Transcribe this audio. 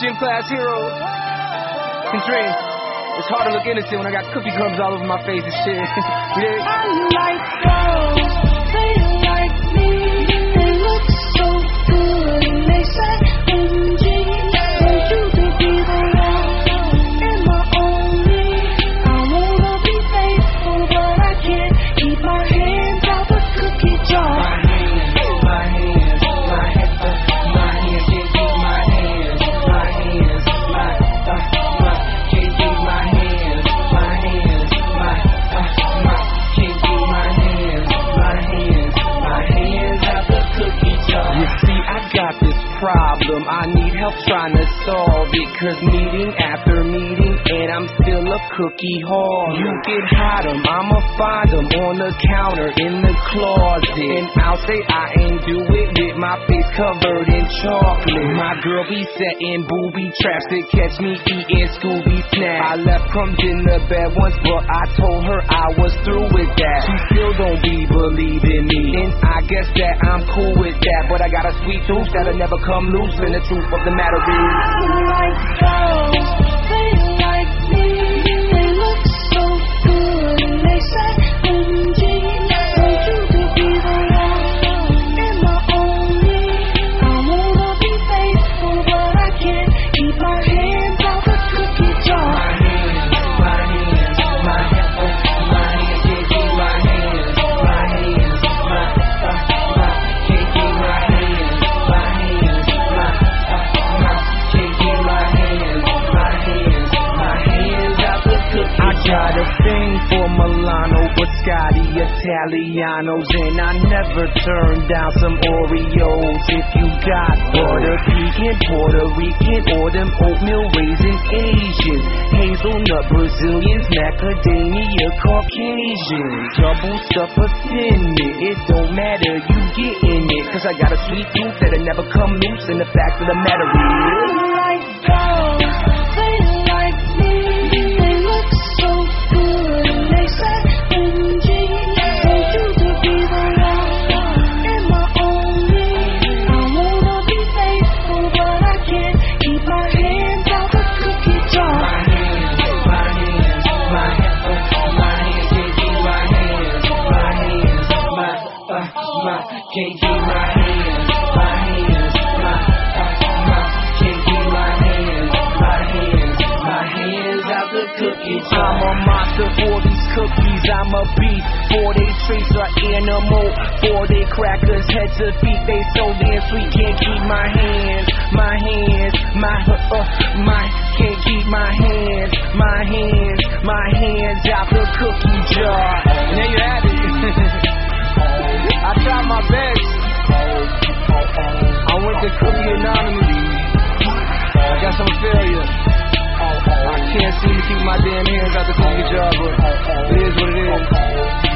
gym class hero. And Dre, it's hard to look innocent when I got cookie crumbs all over my face and shit. You dig? I like girls, they like me. They look so good and they say, MG, for you to be the one and my only. I wanna be faithful, but I can't keep my hands out the cookie jar. Problem I need help trying to solve it, cause meeting after meeting and I'm still a cookie hog. You can hide them, I'ma find them on the counter in the closet, and I'll say I ain't do it with my face covered in chocolate. My girl be setting booby traps to catch me eating Scooby snacks. I left crumbs in the bed once, but I told her I was through with that. She still don't be believing me, and I guess that I'm cool with that, but I got a sweet tooth that'll never come loose, and the truth of the matter is, I like girls, they like me. They look so good and they say, MG, for you to be the one and my only. I wanna be faithful, but I can't keep my hands out the cookie jar. Got a thing for Milano, Biscotti, Italianos, and I never turn down some Oreos. If you got butter pecan, Puerto Rican, or them oatmeal raisin Asians, hazelnut Brazilians, macadamia Caucasians, double stuff a cinnamon, it don't matter, you getting it, cause I got a sweet tooth that'll never come loose, and the fact of the matter is, I like girls, they like me. They look so good and they say, MG, for you to be the one and my only. I wanna be faithful, but I can't keep my hands out the cookie jar. Can't keep my hands, my hands, can't keep my hands out the cookie jar. I'm a monster for these cookies, I'm a beast. For they trace are animal, for they crackers, heads to feet, they so damn sweet. Can't keep my hands, can't keep my hands out the cookie jar. And there you have it. I tried my best. I went to Cookie Anonymous. I got some failure. I can't seem to keep my damn hands out the cookie jar, but it is what it is.